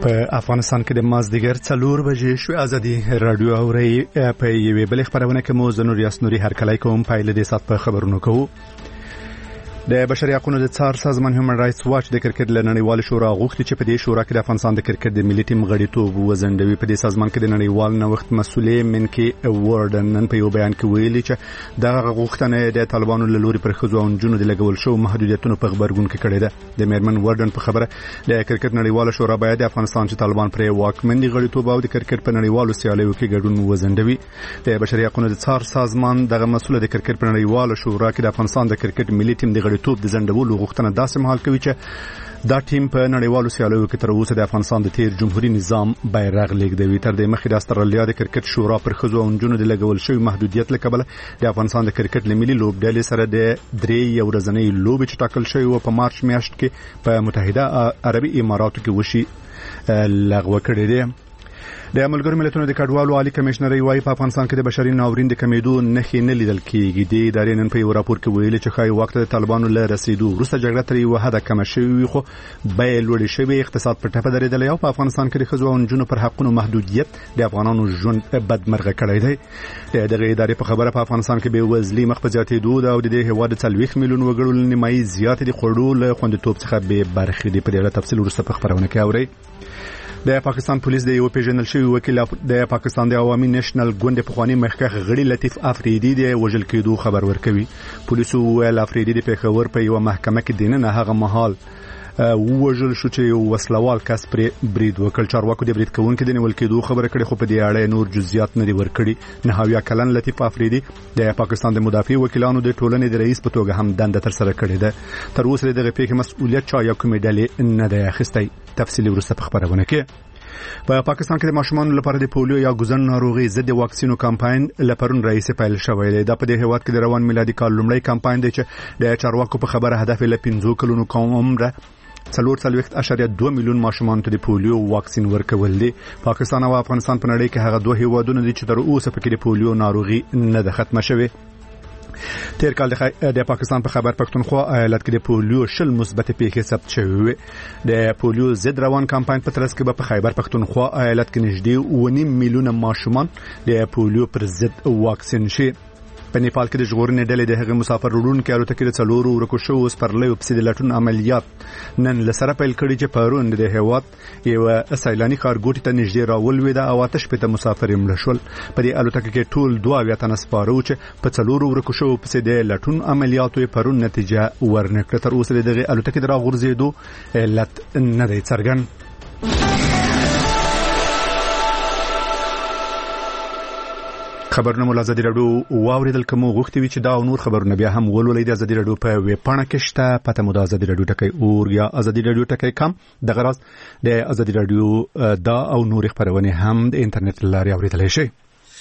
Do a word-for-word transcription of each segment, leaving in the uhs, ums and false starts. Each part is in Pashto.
په افغانستان کې د مازدیګر څلور بجې شوې ازادي رادیو اوري په یوې بلې خبرونه کې مو زنور یاسنوري هرکلی کوم پایله د سات په خبرونو کوو. د بشري حقوقو د څار سازمان هیومن رائټس واچ د کرکټ لنړیوال شورا غوښتي چې په دې شورا کې د افغانستان د کرکټ د ملي ټیم غړیتوب وزندوي. په دې سازمان کې د نړیوال نوښت مسولې منکي وارډن نن په یو بیان کې ویلي چې دغه غوښتنه د طالبانو له لوري پر ښځو او نجونو د لګول شو محدودیتونو په خبرګون کې کړې ده. د میرمن وارډن په خبره د کرکټ نړیوال شورا باید د افغانستان چې طالبان پر واکمن دي غړیتوب او د کرکټ په نړیوالو سیالیو کې ګډون وزندوي. د بشري حقوقو د څار سازمان دغه مسول د کرکټ په نړیوال شورا کې د افغانستان د کرکټ ملي ټیم د غړیتوب د زندولو غوښتنه داسې مهال کوي چې دا ټیم په نړیوالو سیالیو کې تر اوسه د افغانستان د تیر جمهوریت نظام بیرغ لیږدوي. تر دې مخکې د استرالیا د کرکټ شورا پر ښځو او نجونو د لګول شوی محدودیت له کبله د افغانستان د کرکټ لملي لوبډلې سره د درې یو ورځنۍ لوبې چې ټاکل شوی و په مارچ میاشت کې په متحده عربي اماراتو کې وشي لغوه کړې ده. د ملګرو ملتونو د کډوالو عالی کمشنر وايي په افغانستان کې د بشري ناورین د کمیدو نښې نه لیدل کېږي. د ادارې نن په یو راپور کې ویلي چې خای وخت د طالبانو له رسیدو وروسته جګړه تر یو حد کم شوې خو بیې لوړې شوې، اقتصاد په ټپه درېدلی او په افغانستان کې د ښځو او نجونو پر حقونو محدودیت د افغانانو ژوند بدمرغه کړی دی. دغه ادارې په خبره په افغانستان کې بې وزلي مخ په زیاتېدو ده او د دې هېواد څلوېښت میلیون وګړو له نیمایي زیاتې د خوړو له خوندیتوب څخه بې برخې دي. په دې اړه تفصیل وروسته په خبرونه کې اورئ. د پاکستان پولیس د یو پیژندل شوی وکیل د پاکستان د عوامي نېشنل ګوند پخوانی مخکښ غړي لطیف افریدي د وژل کېدو خبر ورکوي. پولیسو ویل افریدي د پیښور په یو محکمه کې دینه هغه مهال وژل شو چې یو وسلوال کس پر برید وکړ. چارواکو د برید کوونکو د نیول کېدو خبره کړې خو په دې اړه نور جزئیات نه دي ورکړي. نهاویا کلن لطیف افریدي د پاکستان د مدافع وکیلانو د ټولنې د رئیس په توګه هم دنده تر سره کړې ده. تر اوسه دغه پیښې مسؤلیت چا یا کومې ډلې نه دی اخیستی. تفصیلی وروسته په خبرونه کې. په پاکستان کې د ماشومانو لپاره د پولیو یا ګوزن ناروغي ضد واکسینو کمپاین لپاره رئیس پیل شوی دی. دا په دې هیواد کې د روان میلادي کال لومړی کمپاین دی چې د چارواکو په خبره هدف له پنځو کلونو کم عمره څلور څلوېښت اعشاریه دوه میلیون ماشومان ته د پولیو واکسین ورکول دي. پاکستان او افغانستان په نړۍ کې هغه دوه هیوادونه دي چې تر اوسه پکې د پولیو ناروغي نه ده ختمه شوې. تیر کال د پاکستان په خبر پښتونخوا ایالت کې د پولیو شل مثبت پیښې ثبت شوې. د پولیو ضد روان کمپاین په ترڅ کې په خیبر پښتونخوا ایالت کې نږدې اوه نیم میلیونه ماشومان د پولیو پر ضد واکسین شي. په نیپال کې د ژغورنې ډلې د هغه مسافر وړونکو الوتکې د څلورو ورکو شوو سپرلیو په سیده لټون عملیات نن لسره پیل کړي چې پرون د هیواد یو سیلاني ښارګوټي ته نږدې راولوېده او اته شپېته مسافر یې مړه شول. په دې الوتکه کې ټول دوه اویا تنه سپاره وو چې په څلورو ورکو شوو په سیده لټون عملیاتو یې پرون نتیجه ورنکړه. تر اوسه د دغه الوتکې د راغورځېدو علت نه دی څرګند. خبرونه مو ازادي رادیو واوریدل کوم غوښتي وي چې دا او نور خبرونه بیا هم ولولئ د ازادي رادیو په ویب پاڼه کې شته. پته مو د ازادي رادیو ټکی اور یا ازادي رادیو ټکی کم. دغه راز د ازادي رادیو دا او نور خبرونه هم د انټرنیټ لارې اوریدلای شئ.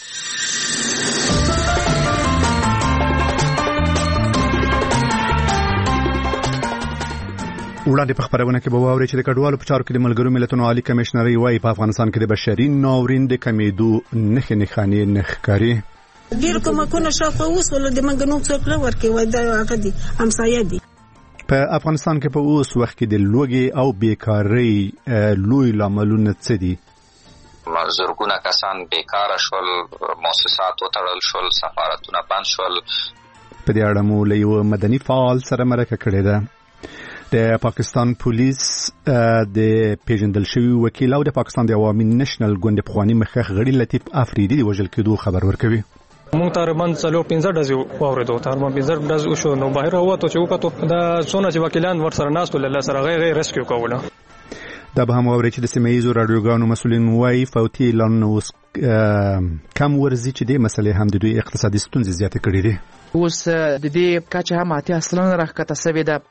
وړاندې په خبرونه کې به واوري چې د کډوالو په چارو کې د ملګرو ملتونو عالی کمشنر وايي په افغانستان کې د بشري ناورین د کمیدو نښې نښانې نه ښکاري. ډېر کومکونه شاوخوا اوس ول د منګنو څوک نه ورکوي دا هغه دي همسایه دي. په افغانستان کې په اوس وخت کې د لوږې او بیکارۍ لوی لاملونه څه دي؟ زرګونه کسان بیکاره شول، مؤسسات وتړل شول، سفارتونه بند شول. په دې اړه مو له یو مدني فعال سره مرکه کړې ده. د پاکستان پولیس د پیژندل شوی وکیل او د پاکستان د عوامي نېشنل ګوند پخوانی مخکښ غړي لطیف افریدي د وژل کېدو خبر ورکوي. مونږ تقریبا څلور پنځه ډزې واورېدو. تقریبا پنځه ډز وشو. نو بهر ووتو چې وکړو دا څونه چې وکیلان ورسره ناستو له سره غیر غیر ریسکیو کوله. دا به هم واوري چې د سیمه ییزو رادیوګانو مسؤلین وايي فوتي اعلان اوس کم ورزي چې د مسلې هم د دوی اقتصادي ستونزې زیاتې کړې دي. اوس د دې کچه هم اتیا اصلا راکته سوي ده.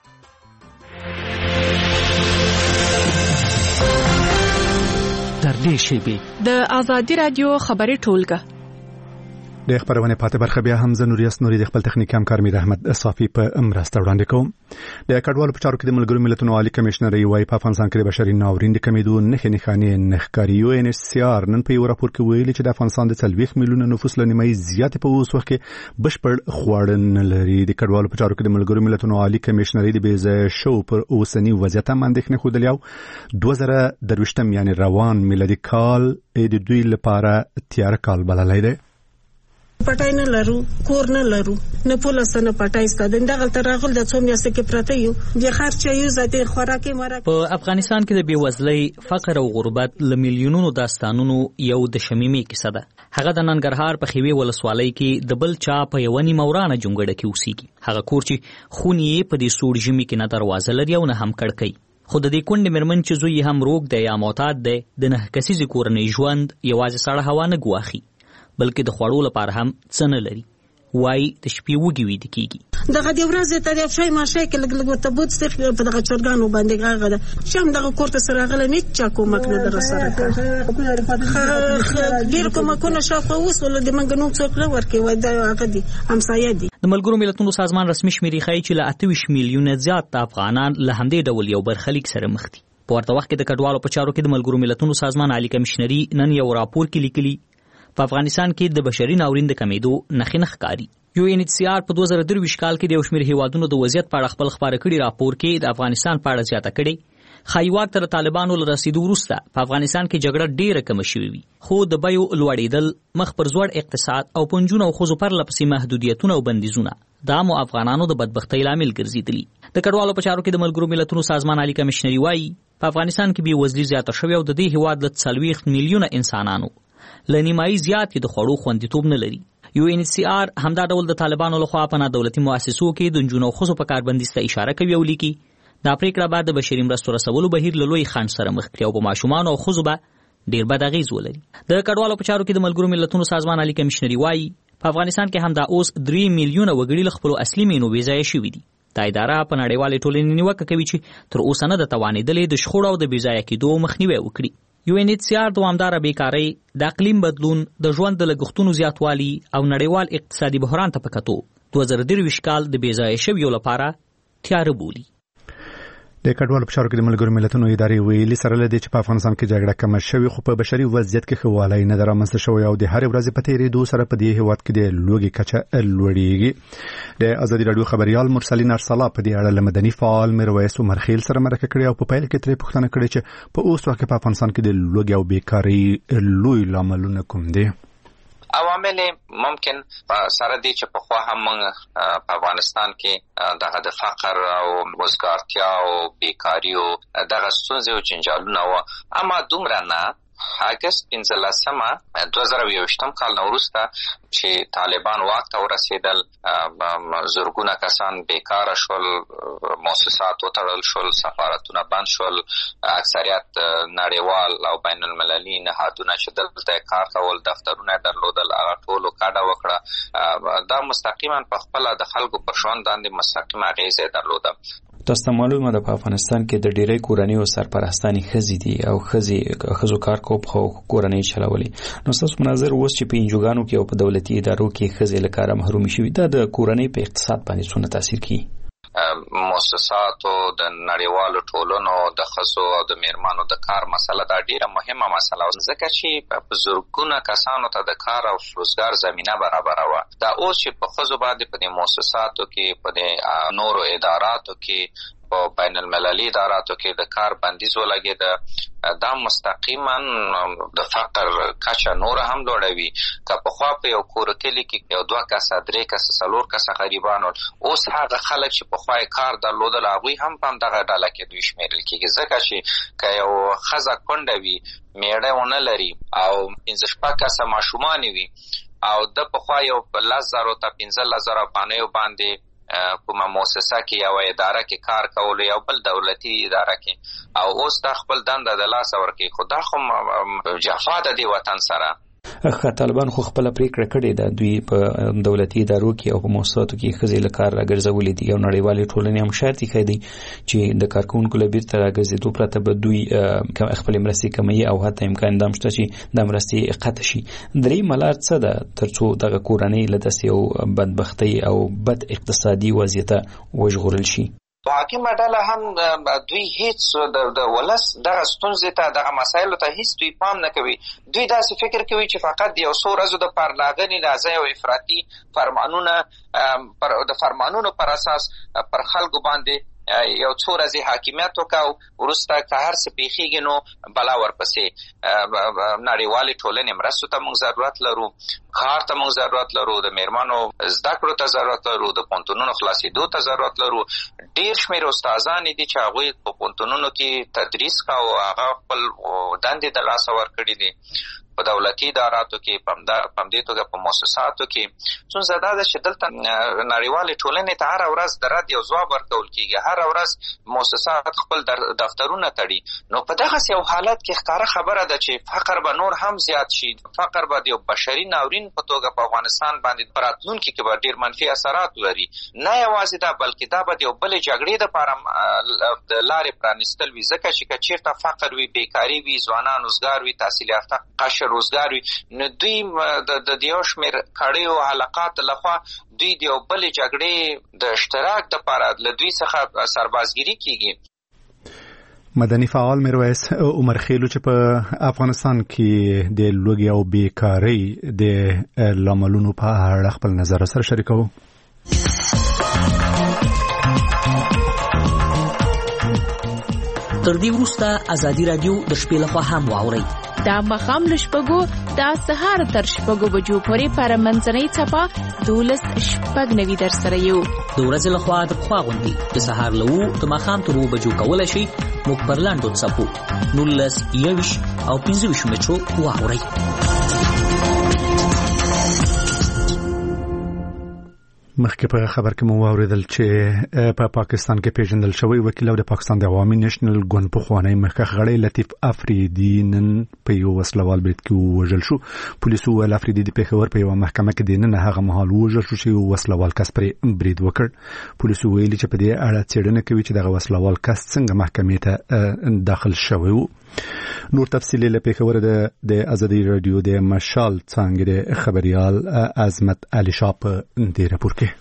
تر دې شی به د ازادي رادیو خبري ټولګه د خبرونه پاتې برخه بیا هم زنوریاس نوري د خپل تخنیک همکار میر احمد صافي په مرسته وړاندې کوم. د کډوالو په چارو کې د ملګرو ملتونو عالی کمشنر یوای په افغانستان کې د بشري ناورین د کمیدو نښې نښانې نښکاري. یو ان ایچ سی آر نن په یو راپور کې ویلي چې د افغانستان د څلوېښت میلیونه نفوس له نیمایي زیات په اوس وخت کې بشپړ خواړه نه لري. د کډوالو په چارو کې د ملګرو ملتونو عالی کمشنر د بیزه شو پر اوسنی وضعیت هم اندېښنې خوده یو دوه زره درویشتم یعنی روان میلادي کال د دوی لپاره تیار کال بللی دی. پټای نه لرو، کور نه لرو، نه پولیس نه پټای ستاد دغه ترغل د څوم یاسه کې پراته یو د خرچ یو ذاتي خوراکي مرا. په افغانستان کې د بیوزلۍ، فقر او غربت ل میلیونونو داستانونو یو د شمیمي کیسه ده. هغه د ننګرهار په خوي ولسوالۍ کې د بل چا په یو نیم ورانه جونګړه کې اوسېږي. هغه کور چې خونی په دې سوړ ژمي کې نه دروازه لري او نه هم کړکۍ. خو د دې کونډې مېرمن چې زوی هم روغ دی یا معتاد دی د نه کسیزې کورنۍ ژوند یوازې سړه هوا نه ګواخي بلکې د خوړو لپاره هم څه نه لري. وای د شپې وږي ویده کېږي. دغه د ورځې ته د شای ماشای کې لږ لږ ورته بوت ستې په دغه چرګانو باندې هغه ده چې هم دغه کور ته سره راغلی نه چا کومک نه در سره کړی. ډېر کومکونه شاوخوا وسول د منګنوک څوک نه ورکوي وای دا هغه دي همسایه دي. د ملګرو ملتونو سازمان رسمي شمیرې ښایي چې له اته ویشت میلیونه زیات افغانان له همدې ډول یو برخلیک سره مخ دي. په ورته وخت کې د کډوالو په چارو کې د ملګرو ملتونو سازمان عالی کمشنري نن یو راپور کې لیکلي په افغانستان کې د بشري ناورین د کمیدو نښې نښکاري. یو ان ایچ سی آر په دوه زره درویشت کال کې د یو شمېر هیوادونو د وضعیت په اړه خپل خپاره کړي راپور کې د افغانستان په اړه زیاته کړي ښایي واک ته د طالبانو له رسېدو وروسته په افغانستان کې جګړه ډېره کمه شوې وي، خو د بیو لوړېدل، مخ پر ځوړ اقتصاد او په نجونو او ښځو پرله پسې محدودیتونه او بندیزونه د عامو افغانانو د بدبختۍ لامل ګرځېدلي. د کډوالو په چارو کې د ملګرو ملتونو سازمان عالی کمشنري وایي په افغانستان کې بېوزلي زیاته شوې او د دې هیواد له څلوېښت میلیونه انسانانو له نیمایي زیات د خوړو خوندیتوب نه لري. یو ان ایچ سی آر همدا ډول د طالبانو لخوا په نادولتي مؤسسو کې د نجونو او ښځو په کاربندیز ته اشاره کوي او لیکي دا پریکړه به د بشري مرستو رسولو بهیر له لوی خنډ سره مخ کړي او په ماشومانو او ښځو به ډېر بد اغېز ولري. د کډوالو په چارو کې د ملګرو ملتونو سازمان عالی کمشنري وایي په افغانستان کې همدا اوس درې میلیونه وګړي له خپلو اصلي مینو بېځایه شوي دي. دا اداره په نړیوالې ټولنې نیوکه کوي چې تر اوسه نه ده توانېدلې د شخړو او د بېځایه کېدو مخنیوی وکړي. یو ان ایچ سی آر دوامداره بیکارۍ، د اقلیم بدلون، د ژوند د لګښتونو زیاتوالي او نړیوال اقتصادي بحران ته په کتو دوه زره درویشت کال د بېځایه شویو لپاره تیاره بولي. د کډوالو په چارو کې د ملګرو ملتونو ادارې ویلي سره له دې چې په افغانستان کې جګړه کمه شوې خو په بشري وضعیت کې ښه والی نه ده رامنځته شوی او د هرې ورځې په تېرېدو سره په دې هېواد کې د لوږې کچه لوړېږي. د ازادي راډیو خبریال مرسلین ارسلا په دې اړه له مدني فعال میرویس عمرخیل سره مرکه کړې او په پیل کې ترې پوښتنه کړې چې په اوس وخت کې په افغانستان کې د لوږې او بیکارۍ لوی لاملونه کوم دي. عوامل ممکن سره دي چې په خوا هم موږ په افغانستان کې دغه د فقر او وزګارتیا او بیکاری او دغه ستونزې او جنجالونه و، اما دومره نه. اګست پنځلسمه دوه زره یوویشتم کال نه وروسته چې طالبان واک ته ورسېدل، زرګونه کسان بیکاره شول، مؤسسات وتړل شول، سفارتونه بند شول، اکثریت نړیوال او بین المللي نهادونه چې دلته کار کول، دفترونه درلودل، هغه ټولو کډه وکړه. دا مستقیما په خپله د خلکو پر ژوند باندې مستقیم اغېزې درلوده. تاسو ته معلومه ده په افغانستان کې د ډېری کورنۍ او سرپرستانې ښځې دي او ښځې ښځو کار کوب خو کورنۍ چلولي. نو ستاسو په نظر اوس چې په انجوګانو کې او په دولتي ادارو کې ښځې له کاره محرومې شوي دا د کورنۍ په اقتصاد باندې څونه تاثیر کوي؟ مؤسساتو د نړیوالو ټولنو د ښځو او د میرمنو د کار مسله دا ډیره مهمه مسله وه، ځکه چې په زرګونه کسانو ته د کار او روزګار زمینه برابره وه. دا اوس چې په ښځو باندې په دې مؤسساتو کې، په دې نورو اداراتو کې، په بین المللي اداراتو کې د کار بندیز ولګېده، دا مستقیما د فقر کچه نور هم لوړوي. که پخوا په یو کور کلي کې یو دوه کسه، درې کسه، څلور کسه غریبان ول، اوس هغه خلک چې پخوا یې کار درلودل هغوی هم په همدغه ډله کې دوی شمېرل کېږي، ځکه چې که یو ښځه کونډه وي، میړه ونه لري او پنځه شپږ کسه ماشومان وي او د پخوا یو په لس زرو ته پنځلس زره افغانیو باندې کومه مؤسسه کې یو اداره کې کار کولو، یو بل دولتي اداره کې، او اوس دا خپل دنده د لاسه ورکوي. خو دا خو جفا ده دې وطن سره. طالبان خو خپل پریکړه کړې ده دوی په دولتي ادارو کې او په مؤسساتو کې ښځې له کار راګرځولې دي او نړیوالې ټولنې هم شرط یې کړی چې د کارکونکو له بیرته راګرځېدو پرته به دوی خپلې مرستې کموي او حتی امکان دا هم شته چې دا مرستې قطع شي. درېیمه لار څه ده تر څو دغه کورنۍ له داسې یو بدبختۍ او بد اقتصادي وضعیته وژغورل شي؟ حاکمه ډله هم دوی هیڅ د ولس دغه ستونزې ته دغه مسایلو ته هیڅ دوی پام نه کوي. دوی داسې فکر کوي چې فقط د یو څو ورځو د پارلاغنې لازم او افراطي فرمانونه پر د فرمانونو پر اساس پر خلکو باندې یو څو ورځې حاکمیت وکاو وروسته که هر څه پیښیږي نو بلا ورپسې. نړیوالې ټولنې مرستو ته موږ ضرورت لرو، کار ته موږ ضرورت لرو، د میرمنو زده کړو ته ضرورت لرو، د پوهنتونونو خلاصېدو ته ضرورت لرو. ډېر شمېر استادان دي چې هغوی په پوهنتونونو کې تدریس کوي، هغه خپل دندې د لاسه ورکړي دي په دولتي اداراتو کې، په همدې توګه په مؤسساتو کې. ستونزه دا ده چې دلته نړیوالې ټولنې ته هره ورځ د رد یو ځواب ورکول کېږي، هره ورځ مؤسسات خپل دفترونه تړي. نو په دغسې یو حالت کې ښکاره خبره ده چې فقر به نور هم زیات شي. فقر به د یو بشري ناورین په توګه په افغانستان باندې په راتلونکي کې به ډېر منفي اثرات ولري. نه یوازې دا بلکې دا به د یو بلې جګړې دپاره د لارې پرانیستل وي، ځکه چې که چېرته فقر وي، بیکاري وي، ځوانان روزګار وي، تحصیل یافته قشر روزګار وي، نو دوی د یو شمېر کړیو حلقات لخوا دوی د یو بلې جګړې د اشتراک دپاره له دوی څخه سربازګیري کېږي. مدني فعال میرویس عمر خیلو چې په افغانستان کې د لوږې او بیکارۍ د لاملونو په اړه خپل نظر سره شریکوو. تر دې وروسته ازادي راډیو د شپې لخوا هم واورئ. دا مخام لشپگو دا سهار تر شپگو بجو پوری پر منځنۍ څپه دولس شپږ نوي در سره یو. د ورځې لخوا د پخوا غوندې د سهار له اوو د ماښام تر اوو بجو کولی شئ موږ پر لاندو څپو نولس، یوویشت او پنځه ویشت مترو واورئ. مخکې په خبر کې مو واوریدل چې په پاکستان کې پیژندل شوی وکیل او د پاکستان د عوامي نېشنل ګوند پخوانی مخکښ غړی لطیف افریدي نن په یو وسلوال برید کې ووژل شو. پولیسو ویل افریدي د پېښور په یوه محکمه کې د نن هغه مهال ووژل شو چې یو وسلوال کس پرې برید وکړ. پولیسو ویلي چې په دې اړه څېړنه کوي چې دغه وسلوال کس څنګه محکمې ته داخل شوی و. نور تفصیلی له پېښور د ازادي راډیو د مشال څانګې د خبريال عظمت علي شاه په دې راپور کې.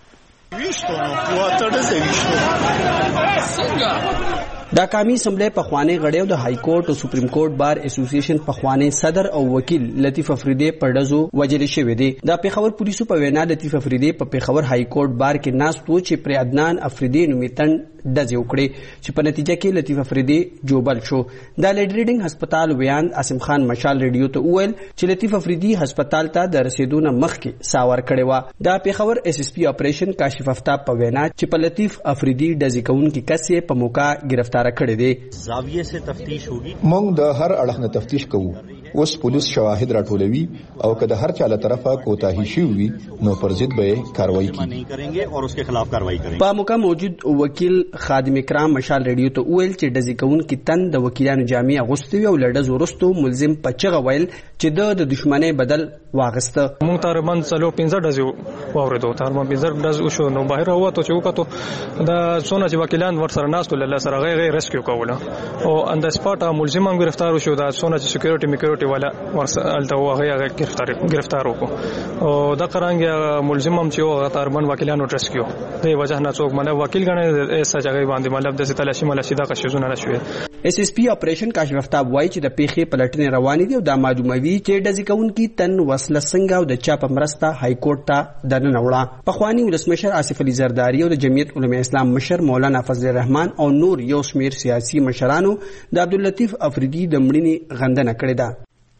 دا قومي اسمبلی پخوانی غړی د های کورټ او سپریم کورټ بار اسوسییشن پخوانی صدر او وکیل لطیف افریدی په ډزو وجل شوی دی. دا پېښور پولیسو په وینا لطیف افریدی په پېښور های کورټ بار کې ناست و چې پر عدنان افریدی نومیتن ډزې وکړې چې په نتیجه کې لطیف افریدی جوبل شو. دا لیډریډینګ هسپتال ویان عاصم خان مشال ریډیو ته وویل چې لطیف افریدی هسپتال ته د رسیدو نه مخکې ساور کړی و. دا پېښور ایس ایس پی اپریشن کاشف افتاب په وینا چې په لطیف افریدی ډزې کوونکي کس یې په موقع گرفتار کړی دی. زاویه سے تفتیش ہوگی. موږ د هر اړخ نه تفتیش کوو. اوس پولیس شواهد راټولوي او که د هر چا له طرفه کوتاهي شوي نو پر ضد به کاروایی کوي. په موقع موجود وکیل خادم کرام مشال ریډیو ته ویل چې ډزې کوونکي تن د وکیلانو جامې اغوستې وي او له ډزو وروسته ملزم په چغه ویل چې د د دښمنۍ بدل واغسته. موږ تقریبا څلور پنځه ډزې واورېدو. تقریبا پنځه ډز وشو نو بهر راووتو چې وکتو دا څونه چې وکیلان ورسره ناستو له سره غیر غیر ریسکیو کوله او ان د سپاټ ملزم هم گرفتار شو. دا څونه چې سکیورټي میکورټي والا ورسره الته هغه گرفتار گرفتار وکړو او دا قرانګ ملزم هم چې هغه تقریبا وکیلانو ریسکیو د وجه نه څوک منه وکیل غنه ایسه ځای باندې مطلب د تلاشي ملاشي دا قشزونه نشوي. ایس ایس پی اپریشن کاشف افتاب وایي چې د پیښې پلټنې روانې دي او دا معلوموي چې ډزې کوونکي تن وسله څنګه او د چا په مرسته های کورټ ته دننه وړه. پخوانی ولسمشر آصف علي زرداری او د جمعیت علماء اسلام مشر مولانا فضل الرحمن او نور یو شمیر سیاسي مشرانو د عبداللطیف افریدي د مړینې غندنه کړې ده.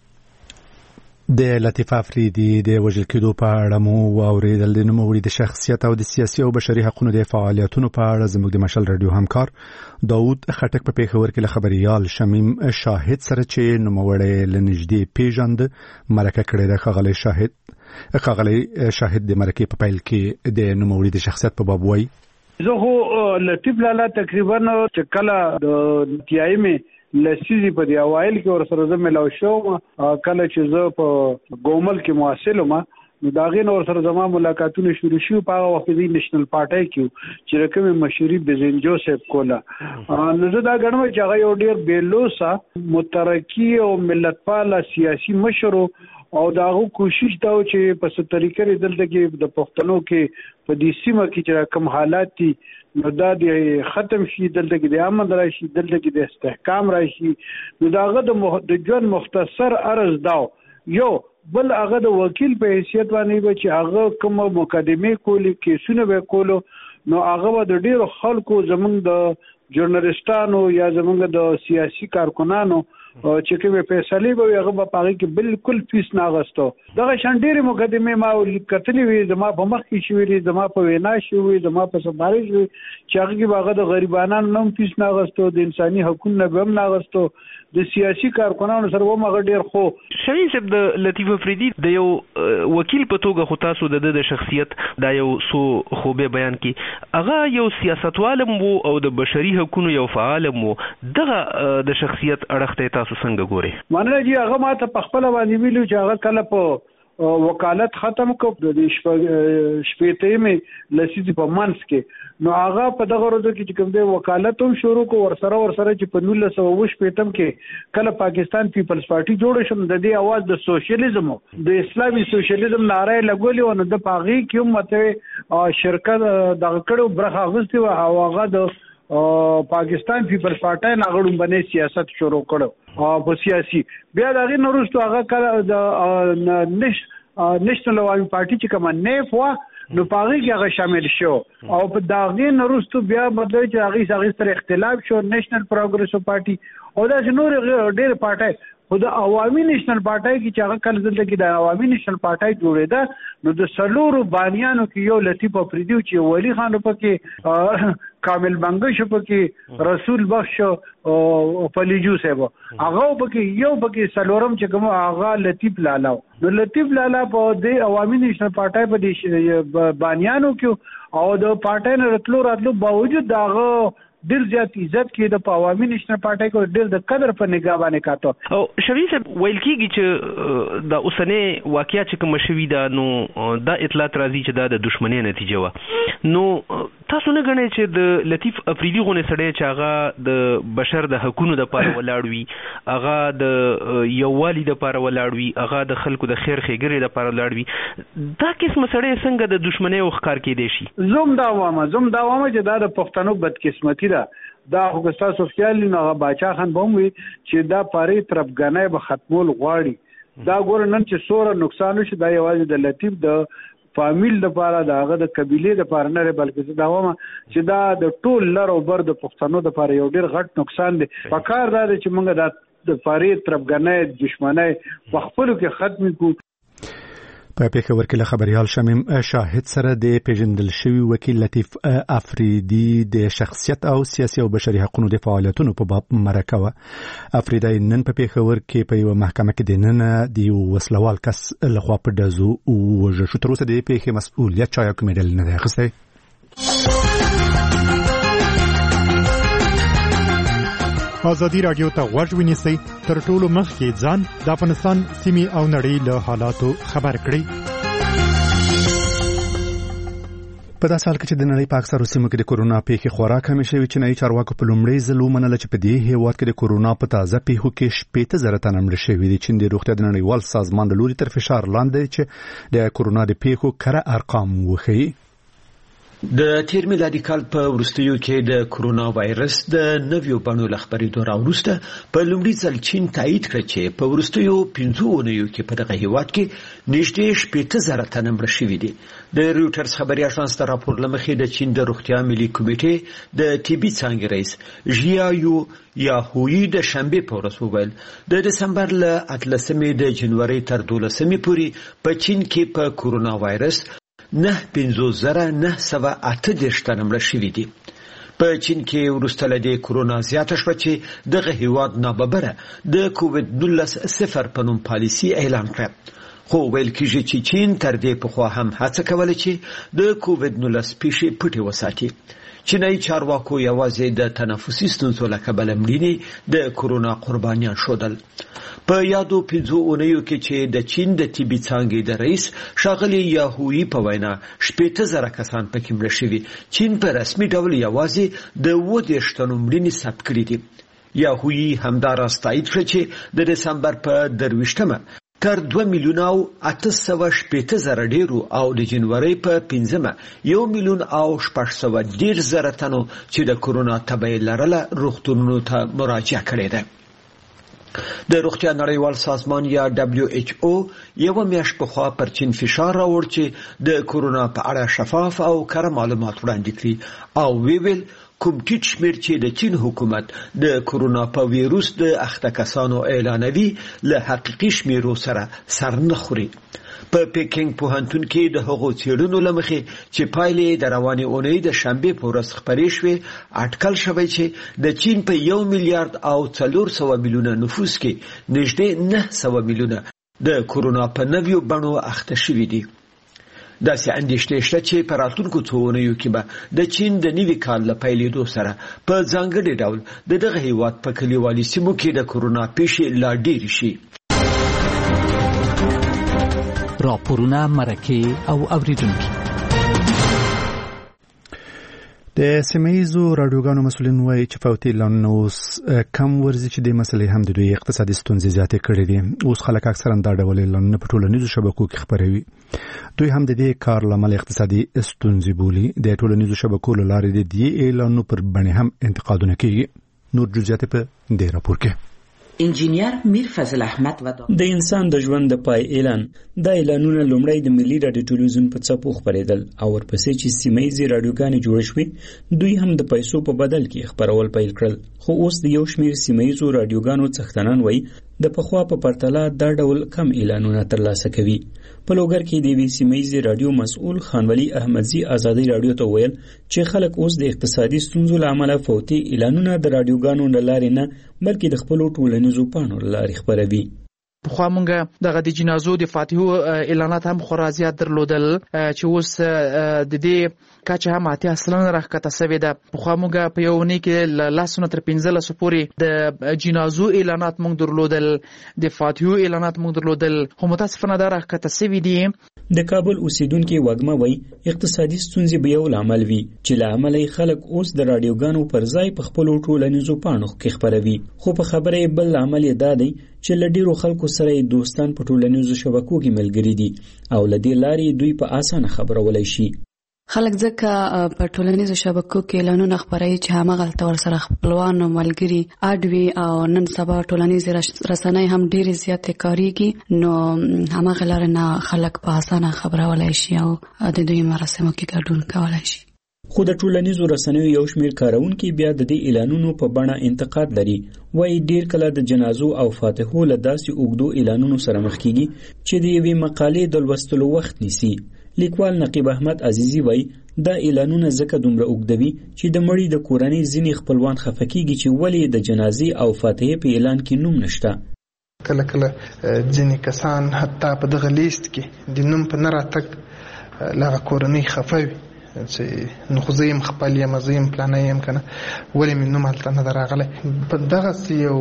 د لطیف افریدي د وژل کېدو په اړه مو واورېدل. د نوموړي د شخصیت او د سیاسي او بشري حقوقو د فعالیتونو په اړه زموږ د مشال رادیو همکار داود خټک په پېښور کې له خبريال شمیم شاهد سره چې نوموړی له نږدې پیژند مرکه کړې ده. ښاغلی شاهد ښاغلی شاهد د مرکې په پیل کې د نوموړي د شخصیت په باب وایي. زه خو لطیف لالا تقریبا چې کله د تیایم لسیزي په دی اوایل کې ور سره زمې لو شو کله چې زه په ګومل کې محصل ما نو دا غي نور سره زما ملاقاتونه شروع شو په هغه وخت دی نېشنل پارټي کې چې رقم مشوري بزین جوزف کولا نو زه دا غنم چې هغه یو ډیر بیلوسا مترقی او ملت پال سیاسي مشر او داغه کوشش دا چې په ست طریقې دلته کې د پښتنو کې په دې سیمه کې چې کوم حالات دي نو دا د ختم شي دلته کې د امن راشي دلته کې د استحکام راشي نو داغه د ژوند مختصر عرض داو یو بل هغه د وکیل په حیثیت باندې به چې هغه کوم مقدمه کولی کیسونه به کولو نو هغه د ډیرو خلکو زمونږ د ژورنالیستانو یا زمونږ د سیاسي کارکونانو چې کومه فیصله به هغه په پاره کې بالکل فیس نه غستو دغه شانډيري مقدمه ما کتلې وي زما په مخ کې شوې زما په وینا شوې زما په سفارش وي چې هغه کې هغه د غریبانو نوم فیس نه غستو د انساني حقوقو نه هم نه غستو د سیاسي کارکونانو سره و مغه ډیر خو شوی صاحب د لطیف افریدی د یو وکیل په توګه خو تاسو د د شخصیت دا یو سو خوبه بیان کی هغه یو سیاستوالم وو او د بشري حقوقو یو فعالم وو دغه د شخصیت اړخته تاسو څنګه ګوري مانه جی هغه ماته په خپل باندې ویلو چې هغه کله په وکالت ختم کو د شپېته مې لسیدي په مانس کې نو هغه په دغه ورځ کې چې کوم دی وکالت هم شروع کو ورسره ورسره چې په نولس سوه اووه شپېتم کې کله پاکستان پیپلز پارټي جوړ شو د دې اواز د سوشلیزم د اسلامي سوشلیزم ناره لګولې و نو د پاغي کې مته شرکت دغه کړو برخه غوستي و هغه د پاکستان پیپلز پارټي ناغړم باندې سیاست شروع کړو په سیاسي بیا دغه نورستو هغه کله د نېشنل عوامي پارټي چې کوم نه فوا نو پاره کې هغه شامل شو او په داغه نورستو بیا مطلب چې هغه سره سره اختلاف شو نېشنل پروګرېسو پارټي او دا نور ډېر پارټي خو د عوامي نېشنل پارټي کې چې هغه کله دلته کې د عوامي نېشنل پارټي جوړېده نو د سلورو بانیانو کې یو لطیف افریدی چې ولی خان پکې کامل بنګش پکې رسول بخش او فلیجو صاحب هغه پکې یو پکې سلورم چې کوم هغه لطیف لالا نو لطیف لالا په د عوامي نېشنل پارټي په دې بانیانو کې او د پارټي نه راتلو راتلو باوجود داغه ډیر زیات عزت کې د عوامي نېشنل پارټي کو ډیر د قدر په نگاه باندې کاته او شوی صاحب ویل کېږي چې د اوسنۍ واقعیا چې کوم شوی دا نو دا اطلاعات راځي چې دا د دښمنۍ نتیجه و نو تاسو نه غنئ چې د لطیف افریدی غونې سړی چې هغه د بشر د حقوقو د پاره ولاړ وي هغه د یووالي د پاره ولاړ وي هغه د خلکو د خیر ښېګڼې د پاره ولاړ وي دا قسم سړی څنګه د دښمنۍ او ښکار کېدی شي زوم دا وامه زوم دا وامه چې دا د پښتنو بدقسمتي دا خو تاسو خیال نه باچا خان بوم وي چې دا پاره ترپګنۍ به ختمول غواړي دا ګور نن چې سوره نقصان شي دا یوازې د لطیف د فامیل د پاره داغه د قبيله د پاره نه بلکې دا وامه چې دا د ټول لر او بر د پښتنو د پاره یو ډیر غټ نقصان دی پکار دا چې موږ د پاره ترپګنۍ دښمنۍ په خپل کې ختم کو په پیښور کې خبريال شمیم شاهد سره د پیژندل شوی وکیل لطیف افریدی د شخصیت او سیاسي او بشري حقوقو د فعالیتونو په باب مرکه افریدی نن په پیښور کې په یو محکمه کې د نن د وسلوال کس لخوا په دزو او شو تر اوسه د پیښې مسؤلیت چا کوم ډول نه اخیستی ازادي رادیو ته غوږ ونیسئ تر ټولو مخکې ځان د افغانستان سیمې او نړۍ له حالاتو خبر کړئ په داسې حال کې چې د نړۍ په اکثرو سیمو کې د کورونا پیښې خورا کمې شوې چینایي چارواکو په لومړي ځل ومنله چې په دې هېواد کې د کورونا په تازه پیښو کې شپېته زره تنه مړه شوي دي. چین د روغتیا د نړیوال سازمان له لوري تر فشار لاندې چې د کورونا د پیښو کره ارقام وښیي. د تیر میلادي کال په وروستیو کې د کورونا وایرس د نویو بڼو له خپرېدو راوروسته په لومړي ځل چین تایید کړ چې په وروستیو پنځو اونیو کې په دغه هیواد کې نږدې شپېته زره تنه مړه شوي دي. د رویټرز خبري اژانس ته راپور له مخې د چین د روغتیا ملي کمیټې د طبي څانګې رئیس ژیایو یاهویی د شنبې په ورځ وویل د دسمبر له اتلسمې د جنوري تر دولسمې پورې په چین کې په کورونا وایرس نه پنځو زره نه سوه اته دېرش تنه مړه شوي دي. په چین کې وروسته له دې کورونا زیاته شوه چې دغه هیواد ناببره د کووډ نولس صفر په نوم پالیسي اعلان کړه. خو ویل کېږي چې چین تر دې پخوا هم هڅه کوله چې د کووډ نولس پیښې پټې وساتي. چینایي چارواکو یوازې د تنفسي ستونزو له کبله مړینې د کورونا قربانیان ښودل. په یادو پنځو اونیو کې چې د چین د طبي څانګې د رئیس ښاغلي یاهویي په وینا شپېته زره کسان پکې مړه شوي، چین په رسمي ډول یوازې د اووه دېرش تنو مړینې ثبت کړي دي. یاهویي همداراز تایید کړه چې د دسمبر په درویشتمه تر دوه میلیونه او اته سوه شپېته زره ډیرو او د جنورۍ په پنځمه یو میلیون او شپږ سوه دېرش زره تنو چې د کورونا تبه یې لرله روغتونونو ته مراجعه کړې ده. د روغتیا نړیوال سازمان یا دبلیو ایچ او یوه میاشت پخوا پر چین فشار راوړ چې د کورونا په اړه شفاف او کره معلومات وړاندې کړي او وی ویل کوم ټیټ شمیر چې د چین حکومت د کورونا په ویروس د اخته کسانو اعلانوي له حقیقي شمیرو سره سر نه خوري. په پیکینګ پوهنتون کې د هغو څېړنو له مخې چې پایلې د روانې اونۍ د شنبې په ورځ خپرې شوې، اټکل شوی چې د چین په یو میلیارد او څلور سوه میلیونه نفوس کې نږدې نه سوه میلیونه د کورونا په نویو بڼو اخته شوي دي. داسې اندېښنې شته چې په راتلونکو څو اونیو کې به د چین د نوي کال له پیلېدو سره په ځانګړي ډول د دغه هیواد په کلیوالي سیمو کې د کورونا پیښې لا ډېرې شي. راپورونه، مرکې او اوریدونکي. د سیمه‌ییزو راډیوګانو مسؤلین وایي چې فوتي اعلانونه اوس کم ورځي چې د مسلې هم د دوی اقتصادي ستونزې زیاتې کړې دي. اوس خلک اکثرا دا ډول اعلانونه په ټولنیزو شبکو کې خپروي. دوی هم د دې کار له امله اقتصادي ستونزې بولي. د ټولنیزو شبکو له لارې د دې اعلانونو پر بڼې هم انتقادونه کېږي. نور جزئیات په دې راپور کې. انجینیر میر فضل احمد و د انسان د ژوند د پای اعلان دا اعلانونه لومړی د ملي رادیو ټلویزیون په څپو خپرېدل او ورپسې چې سیمه‌ییزې راډیوګانې جوړې شوې دوی هم د پیسو په بدل کې خپرول پیل کړل. خو اوس د یو شمېر سیمه‌ییزو راډیوګانو څښتنان وایي د پخوا په پرتله دا ډول کم اعلانونه ترلاسه کوي. په لوګر کې د یوې سیمه‌ییزې راډیو مسؤل خانولي احمدزي ازادۍ راډیو ته ویل چې خلک اوس د اقتصادي ستونزو له امله فوتي اعلانونه د راډیوګانو له لارې نه بلکې د خپلو ټولنیزو پاڼو له لارې خپروي. پخوا مونږ دغه د جنازو د فاتحو اعلانات هم خورا زیات درلودل چې اوس د دې کچه هم اتیا سلنه راښکته سوې ده. پخوا مونږ په یو اونۍ کې له لسو نه تر پنځلسو پورې د جنازو اعلانات مونږ درلودل، د فاتحو اعلانات مونږ درلودل، خو متاسفانه دا راښکته سوي دي. د کابل اوسیدونکي وږمه وایي اقتصادي ستونزې به یو لامل وي چې له امله یې خلک اوس د راډیوګانو پر ځای په خپلو ټولنیزو پاڼو کې خپروي. خو په خبره یې بل لامل یې دا دی چې له ډېرو خلکو سره یې دوستان په ټولنیزو شبکو کې ملګري دي او له دې لارې دوی په اسانه خبرولای شي. خلک ځکه په ټولنیزو شبکو کې اعلانونه خپروي چې هماغلته ورسره خپلوان او ملګري اډوي او نن سبا ټولنیزې رسنۍ هم ډېرې زیاتې کاریږي، نو هماغه لارې نه خلک په اسانه خبرولای شي او د دوی مراسمو کې ګډون کولی شي. خو د ټولنیزو رسنیو یو شمېر کاروونکي بیا د دې اعلانونو په بڼه انتقاد لري. وایي ډېر کله د جنازو او فاتحو له داسې اوږدو اعلانونو سره مخ کېږي چې د یوې مقالې د لوستلو وخت نیسي. لیکوال نقیب احمد عزیزي وایي دا اعلانونه ځکه دومره اوږدوي چې د مړي د کورنۍ ځینې خپلوان خفه کېږي چې ولې د جنازې او فاتحې په اعلان کې نوم نشته. کله کله ځینې کسان حتی په دغه لیست کې د نوم په نه راتګ له کورنۍ خفه وي چې نو خو زه یم خپل یم، زه یم پلانی یم که نه، ولې مې نوم هلته نه ده راغلی. په دغسې یو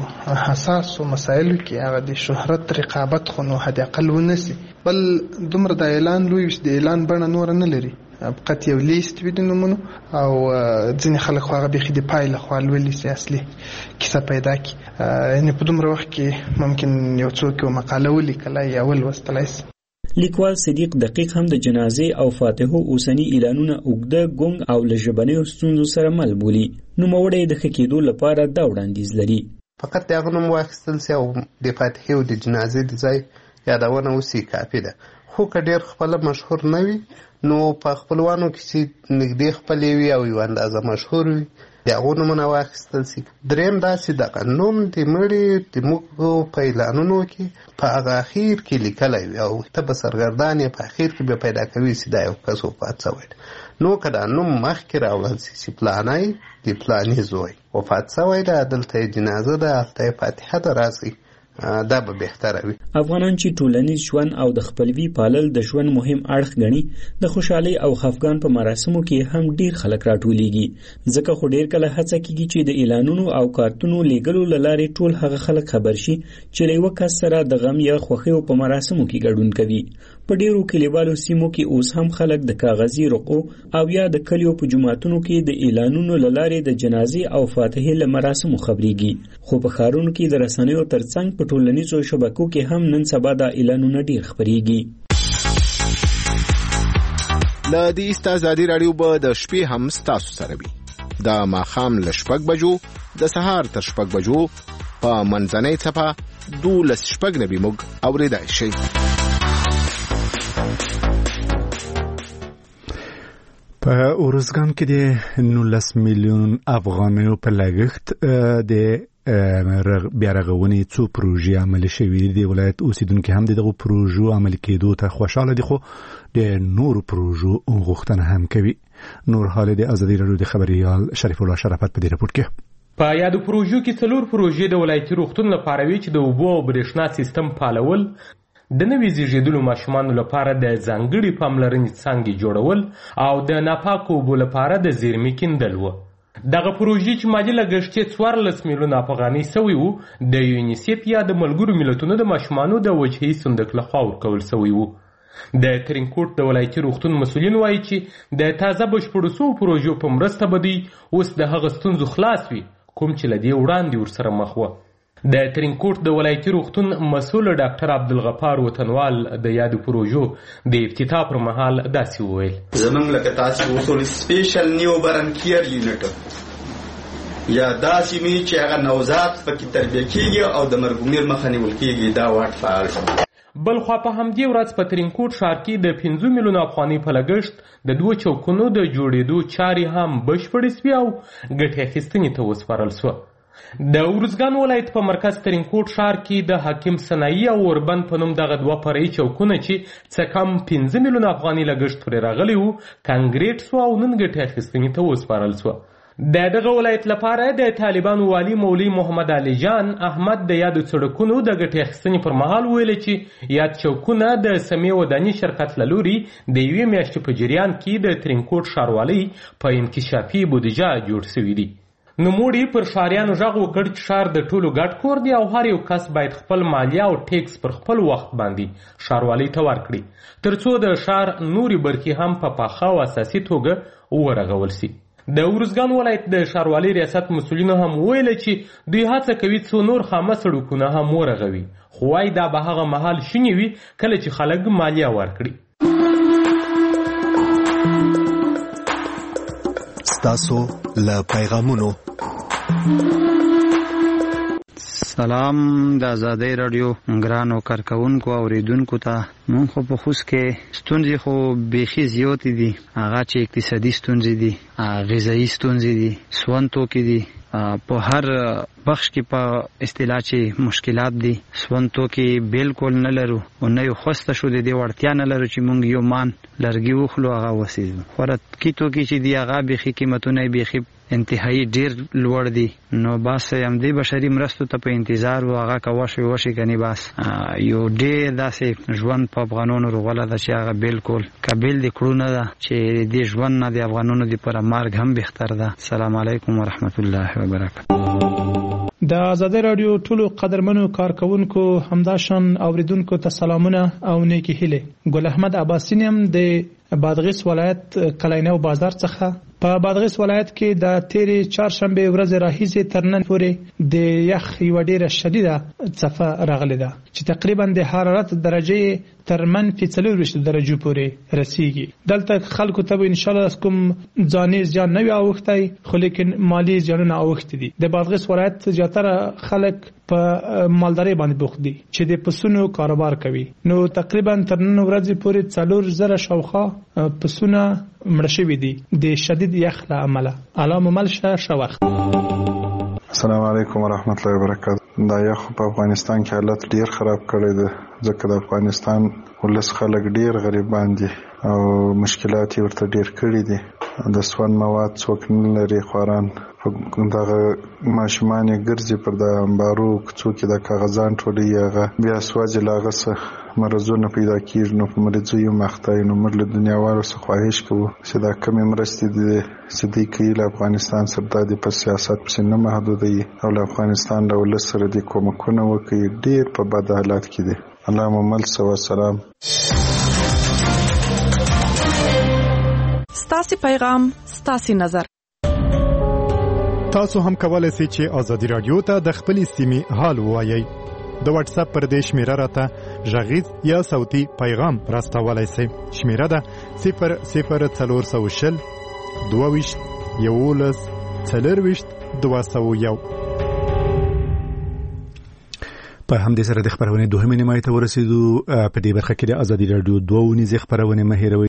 حساسو مسایلو کې هغه د شهرت رقابت خو نو حد اقل ونیسي. بل دومره د اعلان لوی وي چې د اعلان بڼه نوره نه لري، فقط یو لیست وي د نومونو او ځینې خلک خو هغه بیخي د پای لخوا لولي چې اصلي کیسه پیدا کړي. یعنې په دومره وخت کې ممکن یو څوک یو مقاله ولیکلی یا ولوستلی شي. لیکوال صدیق دقیق هم د جنازې او فاتحو اوسنی اعلانونه اوږده ګونګ او له ژبنیو ستونزو سره مل بولي. نوموړی د ښه کېدو لپاره دا وړاندیز لري. فقط د هغه نوم واخیستل سي او د فاتحې او د جنازې د ځای یادونه وسي کافي ده. خو که ډېر خپله مشهور نه وي نو په خپلوانو کې چې نږدې خپلې وي او یو اندازه مشهور وي د هغو نومونه واخیستل سي. درېیم داسې دغه نوم د مړي د موږ په اعلانونو کې په هغه اخیر کې لیکلی وي او ته به سرګردان یې په اخیر کې به پیدا کوي چې دا یو کس وفات شوی دی. نو که دا نوم مخکې راوړل سي چې پلانی د پلاني زوی وفات شوی دی، دلته یې جنازه ده، هلته یې فاتحه ده، راځئ دا به بهتره وي. افغانان چې ټولنیز ژوند او د خپلوي پالل د ژوند مهم اړخ ګڼي، د خوشحالۍ او خفګان په مراسمو کې هم ډیر خلک راټولیږي. ځکه خو ډیر کله هڅه کیږي چې د اعلانونو او کارتونو لیږلو له لارې ټول هغه خلک خبر شي چې له یوه کس سره د غم یا خوښیو په مراسمو کې ګډون کوي. په ډیرو کلیوالو سیمو کې اوس هم خلک د کاغذي رقو او یا د کلیو په جوماتونو کې د اعلانونو له لارې د جنازې او فاتحې له مراسمو خبرېږي. خو په ښارونو کې د رسنیو ترڅنګ په ټولنیزو شبکو کې هم نن سبا دا اعلانونه ډیر خبرېږي. له دې ایست ازادي راډیو به د شپې هم ستاسو سره وي. د ماښام له شپږ بجو د سهار تر شپږ بجو په منځنۍ څپه دولس شپږ نوي موږ اورېدای شئ. په ارزګان کې د نولس میلیون افغانیو په لګښت د بیا رغونې څو پروژې عملي شوې دي. د ولایت اوسیدونکي هم دغه پروژو عملي کېدو ته خوشاله دي، خو د نورو پروژو غوښتنه هم کوي. نور حال د ازادي راډیو د خبريال شریف الله شرافت په دې رپورت کې. په یادو پروژو کې څلور پروژې د ولایتي روغتون لپاره وي چې د اوبو او برېښنا سیستم فعالول، د نوي زیږیدلو ماشومانو لپاره د ځانګړي پاملرنې څانګې جوړول او د ناپاکو اوبو لپاره د زیرمې کیندل و. دغه پروژې چې مالي لګښت یې څوارلس میلیونه افغانۍ سوی و، د یونیسیف یا د ملګرو ملتونو د ماشومانو د وجهي صندوق لخوا ورکول سوی و. د ترینکوټ د ولایتي روغتون مسؤلین وایي چې د تازه بشپړو سوو پروژو په مرسته به دوی اوس د هغه ستونزو خلاص وي کوم چې له دې وړاندې ورسره مخ وه. د ترینکوټ د ولایتي روغتون مسؤل ډاکټر عبدالغفار وطنوال د یادو پروژو د افتتاح پر مهال داسې وویل: زمونږ لکه تاسې وصول سپیشل نیو برن کیر یونټ یا داسې مې چې هغه نوزاد پکې تربیه کېږي او د مرګومیر مخه نیول کېږي، دا واټ فعال شو. بلخوا په همدې ورځ په ترینکوټ ښار کې د پنځه میلیونه افغانۍ په لګښت د دوه چوکونو د جوړېدو چارې هم بشپړې سوې او ګټې اخیستنې ته وسپارل سوه. د ارزګان ولایت په مرکز ترینکوټ ښار کې د حکیم صنایي او اوربند په نوم دغه دوه فرعي چوکونه چې څه کم پنځه میلیونه افغانۍ لګښت پرې راغلی و کانکریټ سوه او نن ګټې اخیستنې ته وسپارل سوه. د دغه ولایت لپاره د طالبانو والي مولوي محمد علي جان احمد د یادو سړکونو د ګټې اخیستنې پر مهال ویل چې یاد چوکونه د سمې وداني شرکت له لوري د یوې میاشتې په جریان کې د ترینکوټ ښاروالۍ په انکشافي بودیجه جوړ سوي دي. نوموړي پر ښاریانو غږ وکړ چې ښار د ټولو ګډ کور دی او هر یو کس باید خپل مالیه او ټیکس پر خپل وخت باندې ښاروالۍ ته ورکړي ترڅو د ښار نورې برخې هم په پاخه او اساسي توګه ورغول سي. د ارزګان ولایت د ښاروالۍ ریاست مسؤلینو هم ویل چې دوی هڅه کوي څو نور خامه سړکونه هم ورغوي، خو وايي دا به هغه مهال شونې وي کله چې خلک مالیه ورکړي. ستاسو له پیغامونو سلام د ازادۍ راډیو ګرانو کارکونکو اوریدونکو ته. مونږ خو په خوست کې ستونزې خو بیخي زیاتې دي، هغه چې اقتصادي ستونزې دي، غذایي ستونزې دي، سون توکي دي، په هر بخش کې په اصطلاح چې مشکلات دي. سون توکي بالکل نه لرو او نه یو خوسته شو د دې وړتیا نه لرو چې مونږ یو مان لرګي وخلو هغه وسیزو. خوراکي توکي چې دي هغه بیخي قیمتونه بیخي انتهایی ډیر لوړ دي. نو بس همدې بشري مرستو ته په انتظار و هغه کا وشي وشي کني بس یو ډیر داسې ژوند په افغانانو روغله ده چې هغه بالکل قابل دي کړو نه ده چې دې ژوند نه د افغانانو د پر مرګ هم بهتر ده. السلام علیکم ورحمت الله وبرکاته. د ازادۍ راډیو ټولو قدرمنو کارکونکو همداشان اوریدونکو ته سلامونه او نیکی هیله. ګل احمد عباسین هم د بادغیس ولایت کلینو بازار څخه. په بادغیس ولایت کې د تیرې چهارشنبه ورځ راهیسې تر نن پورې د یخ یوه ډیره شدیده څپه راغلې ده چې تقریبا د حرارت درجه تر منفي څلورویشت درجو پورې رسیږي. دلته خلکو ته به ان شاء الله کوم ځاني زیان نه وي اوښتی، خو لیکن مالی زیانونه اوښتي دي. د بادغیس ولایت زیاتره خلک په مالداري باندې بوخت دي چې د پسونو کاروبار کوي. نو تقریبا تر نن ورځې پورې څلور زره شاوخوا پسونه مړه شوي دي د شدید یخ له امله. الله مو مل شه ښه وخت. السلام علیکم ورحمت الله وبرکاته. دا یخ په افغانستان کې حالت ډیر خراب کړی دی ځکه د افغانستان ولس خلک ډیر غریبان دي او مشکلات ورته ډیر کړي دي د سون مواد څوک نه لري خواران دغه ماشومان یې ګرځي پر د امبارو کوڅو کې د کاغذان ټولوي هغه بیا سوځي له هغه څه مرضونه پیدا کېږي نو په مریضو یو مخته نو موږ له دنیاوالو څخه خواهش کوو چې دا کمې مرستې دي چې دوی کوي له افغانستان سره دا د په سیاست پسې نه محدودوي او له افغانستان له ولس سره دې کومکونه وکړي ډېر په بد حالات کې دي. اللهم صل وسلام. ستاسو پیغام ستاسو نظر. تاسو هم کولای شئ چې آزادي رادیو ته د خپلې سیمې حال ووایئ. د واتس اپ پر دې شمیره راته غږیز یا صوتي پیغام راستولای شئ. شمیره ده صفر صفر څلور سوه شل دوه ویشت یولس څلور ویشت دوه سوه یو. په همدې سره د خبرونې دوهمې نیمایي ته ورسېدو. په دې برخه کې د آزادي رادیو دوه ونیزې خبرونه مه هېروئ.